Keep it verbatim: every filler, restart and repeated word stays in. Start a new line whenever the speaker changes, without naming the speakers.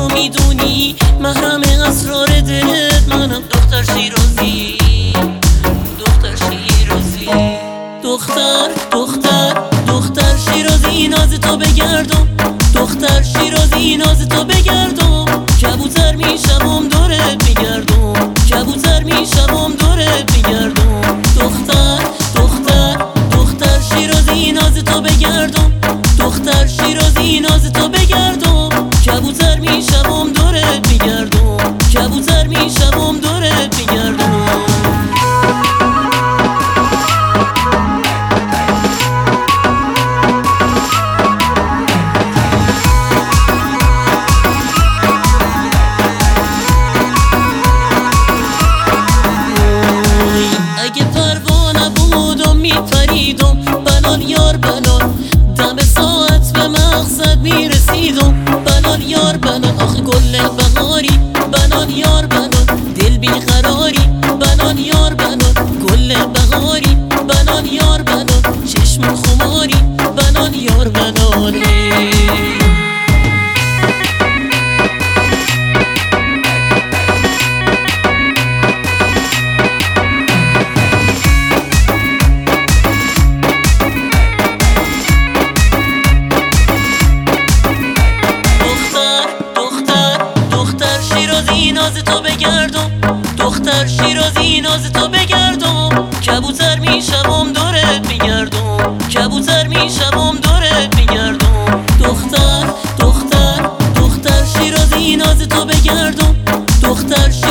منو میدونی، محرم اسرار دلت منم. دختر شیرازی، دختر شیرازی، دختر دختر دختر شیرازی، ناز تو بگردم. دختر شیرازی، ناز تو بگردم. کبوتر میشم دورت میگردم، کبوتر میشم دورت میگردم. دختر دختر دختر شیرازی، ناز تو بگردم. دختر شیرازی، ناز تو بگردم. کبوتر میشم دورت میگردم، کبوتر میشم دورت میگردم. اگه پروانه بودم میپریدم، بلال یار بلال، دم ساعت به مقصد میرسیدم. بلال یار بلال، آخه گل بهاری. بلال یار بلال، دل بیقراری. بلال یار بلال، گل بهاری. بلال یار بلال، چشم خماری. بلال یار بلالی. ناز تو بگردم. دختر شیرازی، ناز تو بگردم. کبوتر میشم دورت میگردم، کبوتر میشم دورت میگردم. دختر دختر دختر شیرازی، ناز تو بگردم. دختر